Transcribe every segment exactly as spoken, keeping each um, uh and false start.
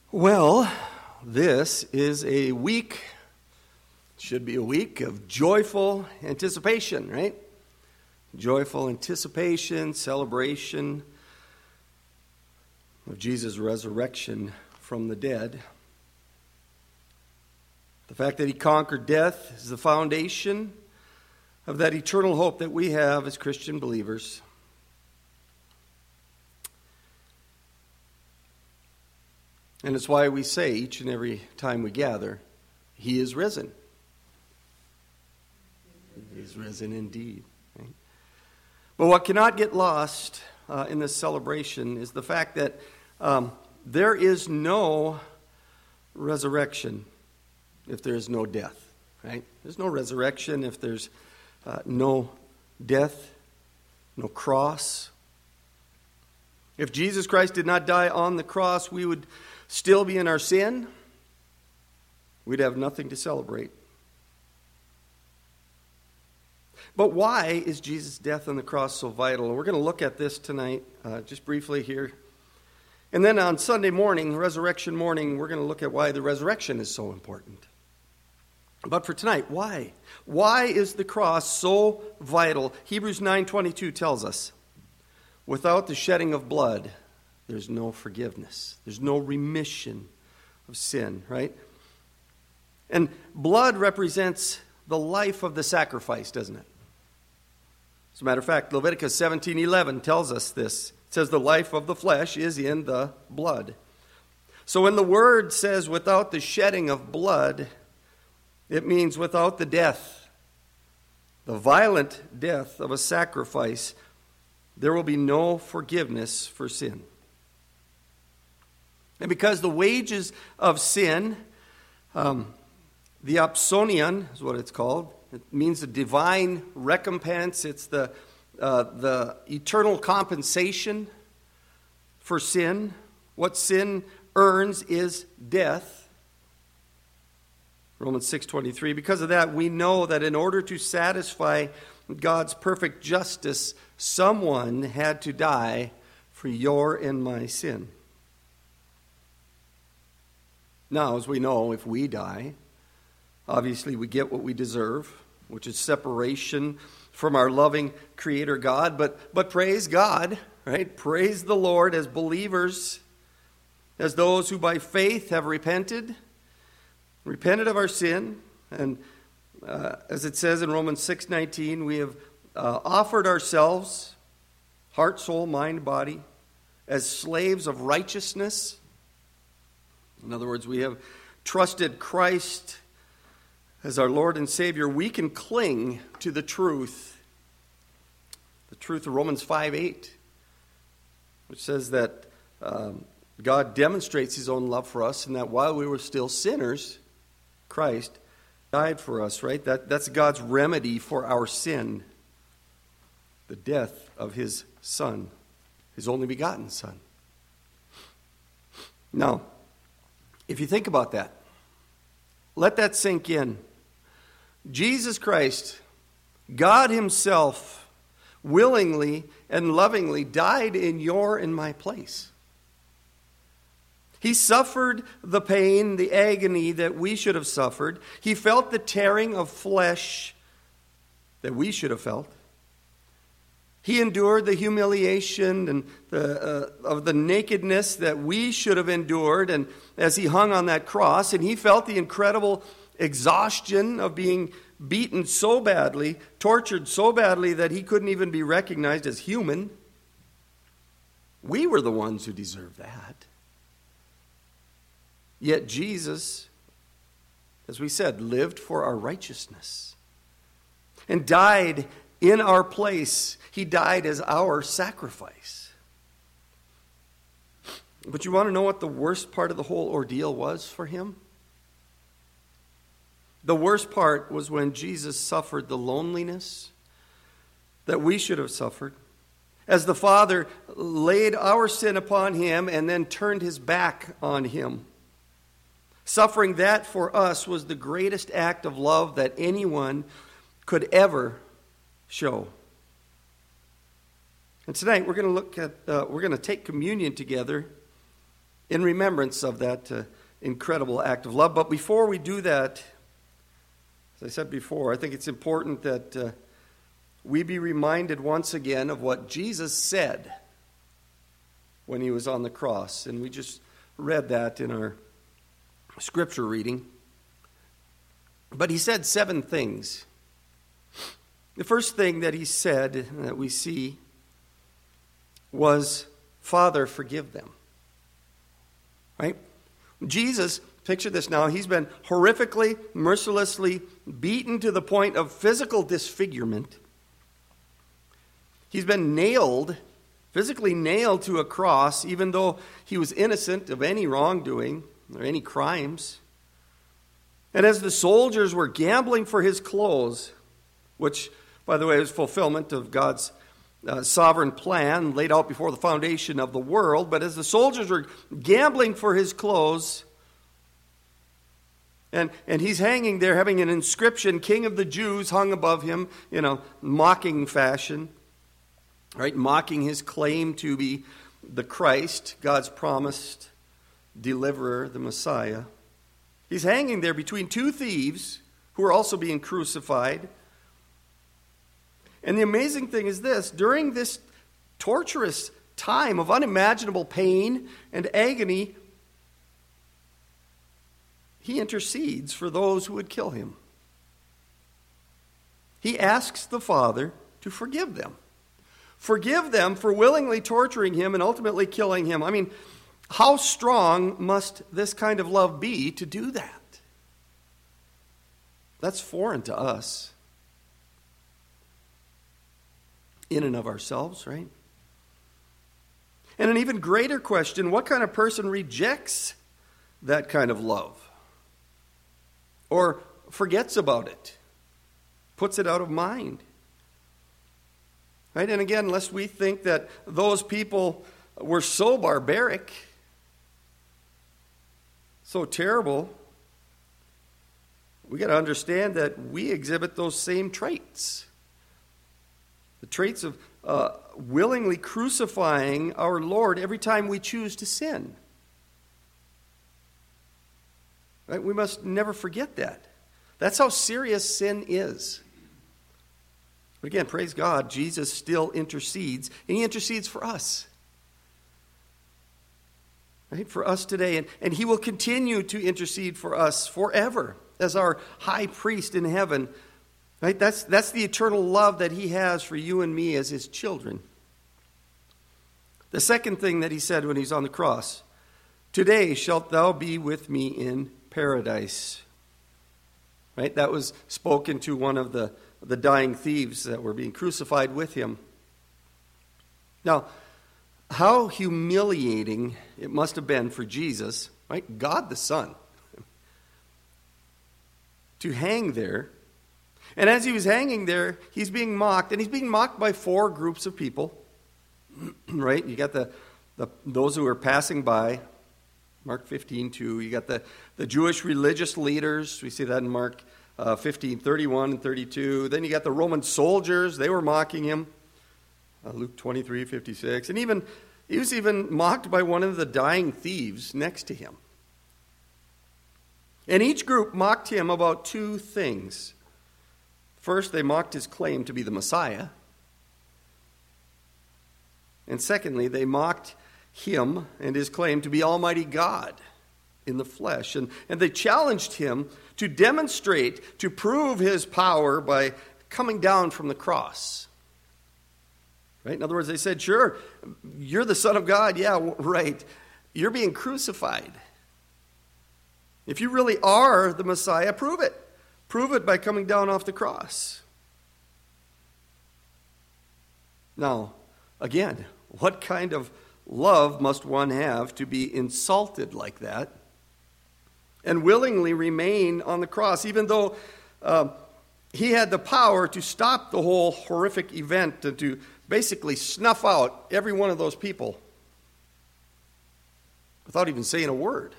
Well, this is a week, should be a week of joyful anticipation, right? Joyful anticipation, celebration of Jesus' resurrection from the dead. The fact that he conquered death is the foundation of that eternal hope that we have as Christian believers. And it's why we say each and every time we gather, he is risen. He is risen indeed. Right? But what cannot get lost uh, in this celebration is the fact that um, there is no resurrection if there is no death. Right? There's no resurrection if there's uh, no death, no cross. If Jesus Christ did not die on the cross, we would still be in our sin. We'd have nothing to celebrate. But why is Jesus' death on the cross so vital? We're going to look at this tonight, uh, just briefly here. And then on Sunday morning, resurrection morning, we're going to look at why the resurrection is so important. But for tonight, why? Why is the cross so vital? Hebrews nine twenty-two tells us, without the shedding of blood, there's no forgiveness. There's no remission of sin, right? And blood represents the life of the sacrifice, doesn't it? As a matter of fact, Leviticus seventeen eleven tells us this. It says the life of the flesh is in the blood. So when the word says without the shedding of blood, it means without the death, the violent death of a sacrifice, there will be no forgiveness for sin. And because the wages of sin, um, the opsonion is what it's called. It means the divine recompense. It's the uh, the eternal compensation for sin. What sin earns is death. Romans six twenty-three. Because of that, we know that in order to satisfy God's perfect justice, someone had to die for your and my sin. Now, as we know, if we die, obviously we get what we deserve, which is separation from our loving Creator God. But, but praise God, right? Praise the Lord as believers, as those who by faith have repented, repented of our sin. And uh, as it says in Romans six nineteen, we have uh, offered ourselves, heart, soul, mind, body, as slaves of righteousness. In other words, we have trusted Christ as our Lord and Savior. We can cling to the truth, the truth of Romans five eight, which says that um, God demonstrates His own love for us, and that while we were still sinners, Christ died for us, right? That, that's God's remedy for our sin, the death of His Son, His only begotten Son. Now, if you think about that, let that sink in. Jesus Christ, God Himself, willingly and lovingly died in your and my place. He suffered the pain, the agony that we should have suffered. He felt the tearing of flesh that we should have felt. He endured the humiliation and the, uh, of the nakedness that we should have endured, and as He hung on that cross, and He felt the incredible exhaustion of being beaten so badly, tortured so badly that He couldn't even be recognized as human. We were the ones who deserved that. Yet Jesus, as we said, lived for our righteousness and died in our place. He died as our sacrifice. But you want to know what the worst part of the whole ordeal was for Him? The worst part was when Jesus suffered the loneliness that we should have suffered, as the Father laid our sin upon Him and then turned His back on Him. Suffering that for us was the greatest act of love that anyone could ever show. And tonight we're going to look at, uh, we're going to take communion together in remembrance of that uh, incredible act of love. But before we do that, as I said before, I think it's important that uh, we be reminded once again of what Jesus said when he was on the cross. And we just read that in our scripture reading. But he said seven things. The first thing that he said that we see was, Father, forgive them. Right? Jesus, picture this now, he's been horrifically, mercilessly beaten to the point of physical disfigurement. He's been nailed, physically nailed to a cross, even though he was innocent of any wrongdoing or any crimes. And as the soldiers were gambling for his clothes, which, by the way, is fulfillment of God's uh, sovereign plan laid out before the foundation of the world, but as the soldiers were gambling for his clothes, and, and he's hanging there having an inscription, King of the Jews, hung above him in a mocking fashion, right? Mocking his claim to be the Christ, God's promised deliverer, the Messiah. He's hanging there between two thieves who are also being crucified. And the amazing thing is this, during this torturous time of unimaginable pain and agony, he intercedes for those who would kill him. He asks the Father to forgive them. Forgive them for willingly torturing him and ultimately killing him. I mean, how strong must this kind of love be to do that? That's foreign to us. In and of ourselves, right? And an even greater question, what kind of person rejects that kind of love? Or forgets about it? Puts it out of mind? Right? And again, lest we think that those people were so barbaric, so terrible, we got to understand that we exhibit those same traits. The traits of uh, willingly crucifying our Lord every time we choose to sin. Right? We must never forget that. That's how serious sin is. But again, praise God, Jesus still intercedes, and he intercedes for us. Right? For us today. And, and he will continue to intercede for us forever as our high priest in heaven. Right? That's, that's the eternal love that he has for you and me as his children. The second thing that he said when he's on the cross, today shalt thou be with me in paradise. Right? That was spoken to one of the, the dying thieves that were being crucified with him. Now, how humiliating it must have been for Jesus, right? God the Son, to hang there. And as he was hanging there, he's being mocked. And he's being mocked by four groups of people, right? You got the, the those who are passing by, Mark fifteen two. You got the, the Jewish religious leaders. We see that in Mark uh, fifteen thirty-one and thirty-two. Then you got the Roman soldiers. They were mocking him. Uh, Luke twenty-three fifty-six. And even he was even mocked by one of the dying thieves next to him. And each group mocked him about two things. First, they mocked his claim to be the Messiah. And secondly, they mocked him and his claim to be Almighty God in the flesh. And, and they challenged him to demonstrate, to prove his power by coming down from the cross. Right? In other words, they said, sure, you're the Son of God. Yeah, right. You're being crucified. If you really are the Messiah, prove it. Prove it by coming down off the cross. Now, again, what kind of love must one have to be insulted like that and willingly remain on the cross, even though uh, he had the power to stop the whole horrific event and to basically snuff out every one of those people without even saying a word.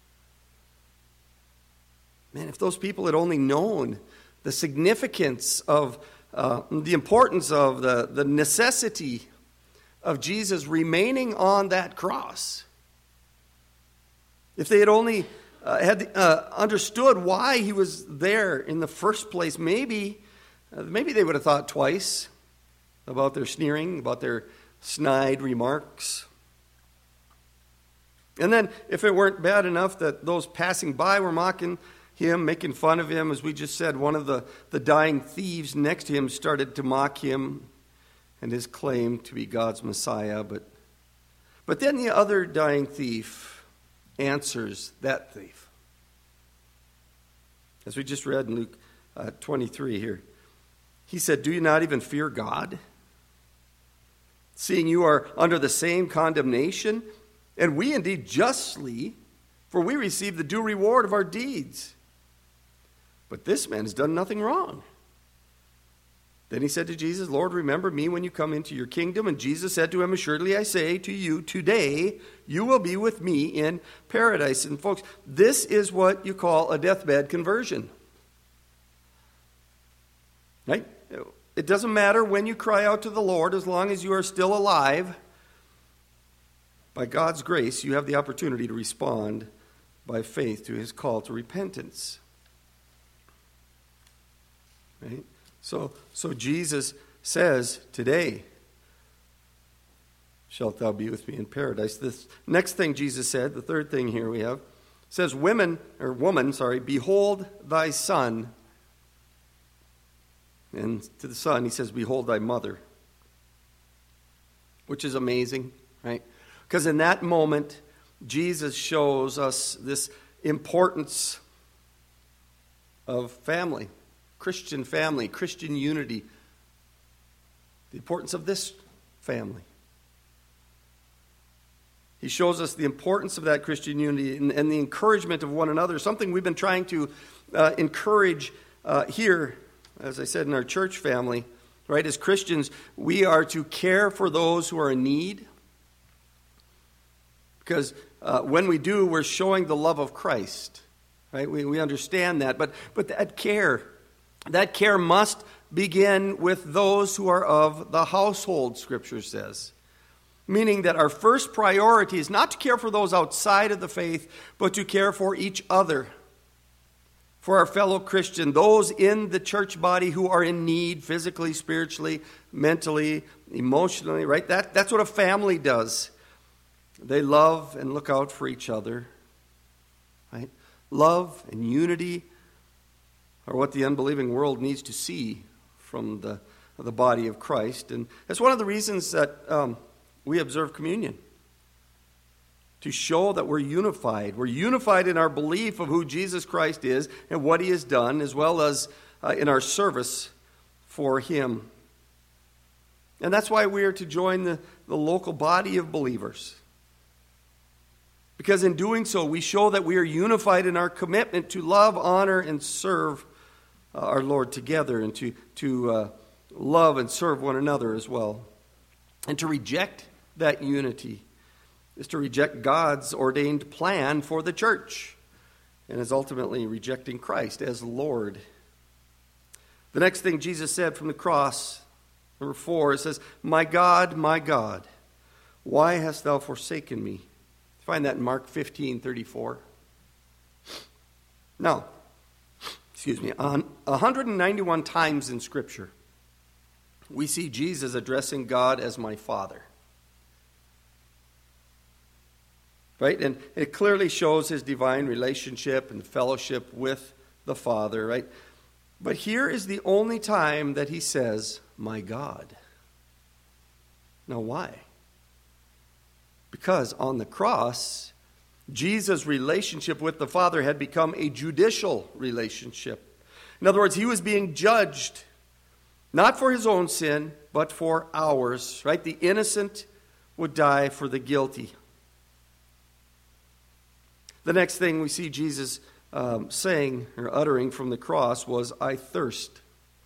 Man, if those people had only known the significance of, uh, the importance of, the, the necessity of Jesus remaining on that cross, If they had only uh, had uh, understood why he was there in the first place, maybe, uh, maybe they would have thought twice about their sneering, about their snide remarks. And then, if it weren't bad enough that those passing by were mocking him, making fun of him, as we just said, one of the, the dying thieves next to him started to mock him and his claim to be God's Messiah. But, but then the other dying thief answers that thief. As we just read in Luke uh, twenty-three here. He said, "Do you not even fear God, seeing you are under the same condemnation? And we indeed justly, for we receive the due reward of our deeds. But this man has done nothing wrong." Then he said to Jesus, "Lord, remember me when you come into your kingdom." And Jesus said to him, "Assuredly I say to you, today you will be with me in paradise." And folks, this is what you call a deathbed conversion. Right? It doesn't matter when you cry out to the Lord, as long as you are still alive. By God's grace, you have the opportunity to respond by faith to his call to repentance. Right? So, so Jesus says, "Today shalt thou be with me in paradise." This next thing Jesus said, the third thing here we have, says, "Women, or woman, sorry, behold thy son." And to the son, he says, "Behold thy mother," which is amazing, right? Because in that moment, Jesus shows us this importance of family, Christian family, Christian unity, the importance of this family. He shows us the importance of that Christian unity and, and the encouragement of one another, something we've been trying to uh, encourage uh, here, as I said, in our church family. Right? As Christians, we are to care for those who are in need. Because uh, when we do, we're showing the love of Christ, right? We we understand that, but but that care, that care must begin with those who are of the household, Scripture says. Meaning that our first priority is not to care for those outside of the faith, but to care for each other, for our fellow Christian, those in the church body who are in need physically, spiritually, mentally, emotionally, right? That that's what a family does. They love and look out for each other, right? Love and unity are what the unbelieving world needs to see from the, the body of Christ. And that's one of the reasons that um, we observe communion, to show that we're unified. We're unified in our belief of who Jesus Christ is and what he has done, as well as uh, in our service for him. And that's why we are to join the, the local body of believers. Because in doing so, we show that we are unified in our commitment to love, honor, and serve uh, our Lord together, and to, to uh, love and serve one another as well. And to reject that unity is to reject God's ordained plan for the church, and is ultimately rejecting Christ as Lord. The next thing Jesus said from the cross, number four, it says, "My God, my God, why hast thou forsaken me?" Find that in Mark fifteen thirty-four. Now, excuse me, on one hundred ninety-one times in Scripture, we see Jesus addressing God as my Father. Right? And it clearly shows his divine relationship and fellowship with the Father, right? But here is the only time that he says, "My God." Now, why? Because on the cross, Jesus' relationship with the Father had become a judicial relationship. In other words, he was being judged, not for his own sin, but for ours, right? The innocent would die for the guilty. The next thing we see Jesus um, saying or uttering from the cross was, "I thirst."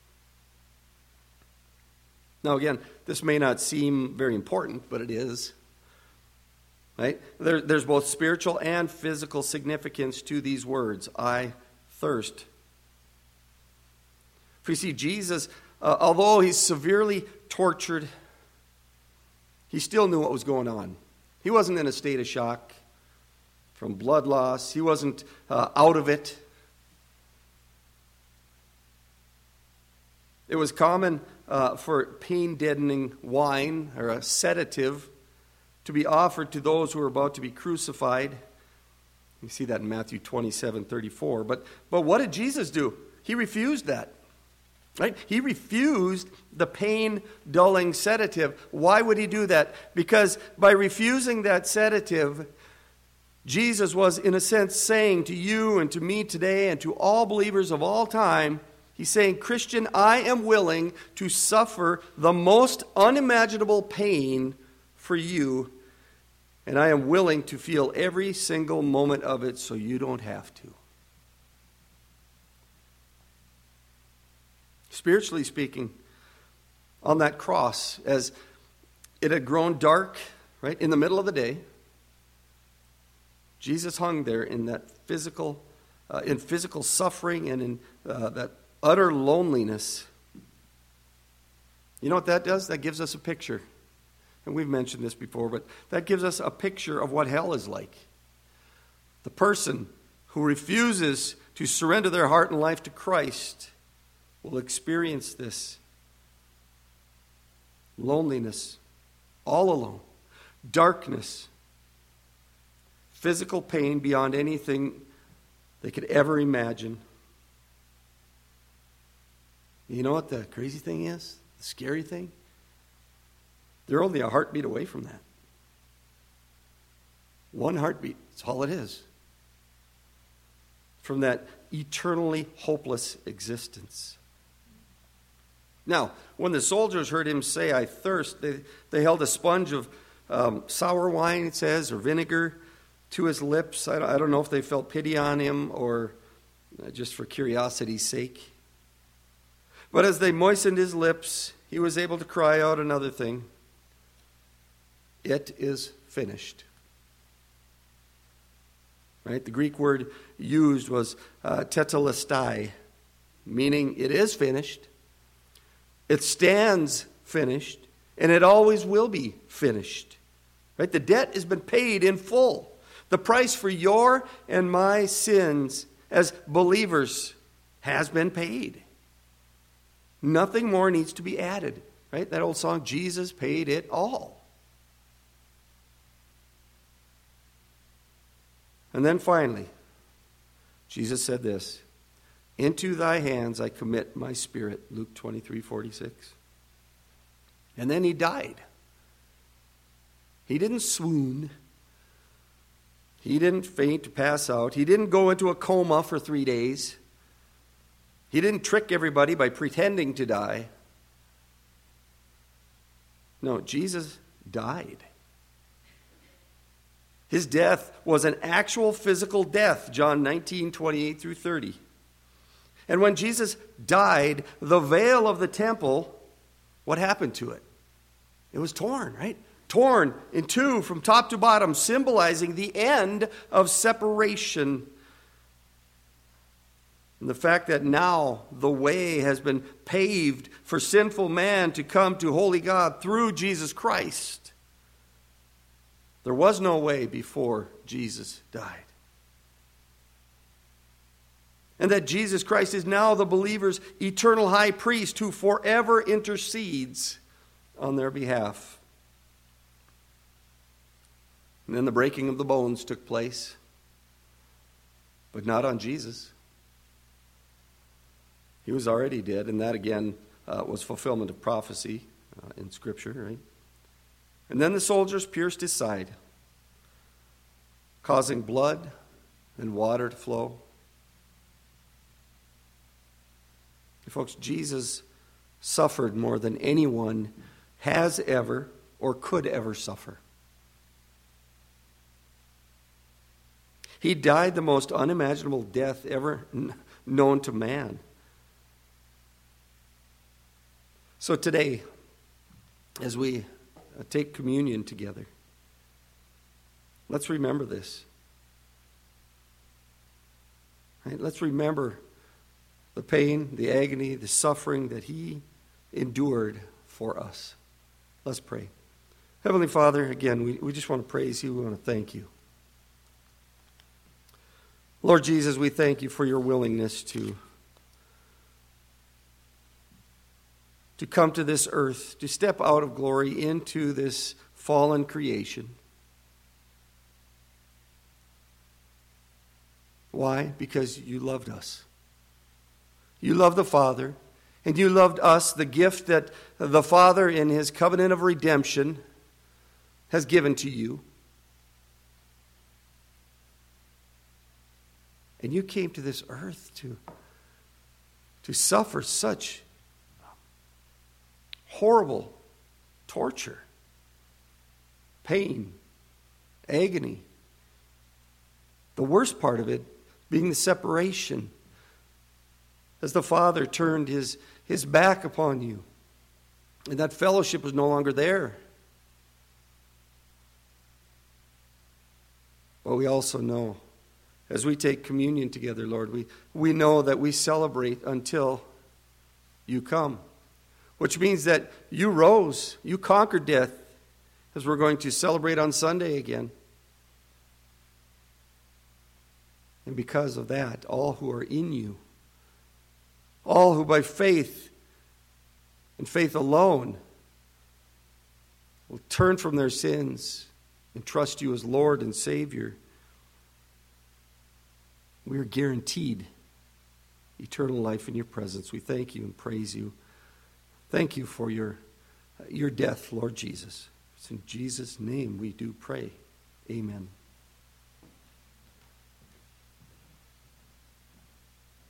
Now again, this may not seem very important, but it is. Right? There, there's both spiritual and physical significance to these words, "I thirst." For you see, Jesus, uh, although he's severely tortured, he still knew what was going on. He wasn't in a state of shock. from blood loss. He wasn't uh, out of it. It was common uh, for pain-deadening wine or a sedative to be offered to those who were about to be crucified. You see that in Matthew twenty-seven thirty-four. But, but what did Jesus do? He refused that. Right? He refused the pain-dulling sedative. Why would he do that? Because by refusing that sedative, Jesus was, in a sense, saying to you and to me today and to all believers of all time, he's saying, Christian, I am willing to suffer the most unimaginable pain for you, and I am willing to feel every single moment of it so you don't have to. Spiritually speaking, on that cross, as it had grown dark, right, in the middle of the day, Jesus hung there in that physical, uh, in physical suffering and in uh, that utter loneliness. You know what that does? That gives us a picture. And we've mentioned this before, but that gives us a picture of what hell is like. The person who refuses to surrender their heart and life to Christ will experience this loneliness, all alone, darkness, physical pain beyond anything they could ever imagine. You know what the crazy thing is? The scary thing? They're only a heartbeat away from that. One heartbeat, that's all it is. From that eternally hopeless existence. Now, when the soldiers heard him say, I thirst, they, they held a sponge of um, sour wine, it says, or vinegar to his lips. I don't, I don't know if they felt pity on him or uh, just for curiosity's sake. But as they moistened his lips, he was able to cry out another thing. It is finished. Right? The Greek word used was uh, tetelestai, meaning it is finished. It stands finished, and it always will be finished. Right? The debt has been paid in full. The price for your and my sins as believers has been paid. Nothing more needs to be added. Right? That old song, Jesus paid it all. And then finally, Jesus said this, into thy hands I commit my spirit, Luke twenty-three forty-six. And then he died. He didn't swoon. He didn't faint to pass out. He didn't go into a coma for three days. He didn't trick everybody by pretending to die. No, Jesus died. His death was an actual physical death, John nineteen twenty-eight through thirty. And when Jesus died, the veil of the temple, what happened to it? It was torn, right? Torn in two from top to bottom, symbolizing the end of separation. And the fact that now the way has been paved for sinful man to come to holy God through Jesus Christ. There was no way before Jesus died. And that Jesus Christ is now the believer's eternal high priest who forever intercedes on their behalf. And then the breaking of the bones took place, but not on Jesus. He was already dead, and that again uh, was fulfillment of prophecy uh, in Scripture, right? And then the soldiers pierced his side, causing blood and water to flow. Folks, Jesus suffered more than anyone has ever or could ever suffer. He died the most unimaginable death ever known to man. So today, as we take communion together, let's remember this. Right? Let's remember the pain, the agony, the suffering that he endured for us. Let's pray. Heavenly Father, again, we, we just want to praise you. We want to thank you. Lord Jesus, we thank you for your willingness to, to come to this earth, to step out of glory into this fallen creation. Why? Because you loved us. You loved the Father, and you loved us, the gift that the Father in his covenant of redemption has given to you. And you came to this earth to, to suffer such horrible torture, pain, agony. The worst part of it being the separation, as the Father turned his, his back upon you, and that fellowship was no longer there. But we also know, as we take communion together, Lord, we, we know that we celebrate until you come, which means that you rose, you conquered death, as we're going to celebrate on Sunday again. And because of that, all who are in you, all who by faith and faith alone will turn from their sins and trust you as Lord and Savior, we are guaranteed eternal life in your presence. We thank you and praise you. Thank you for your, your death, Lord Jesus. It's in Jesus' name we do pray. Amen.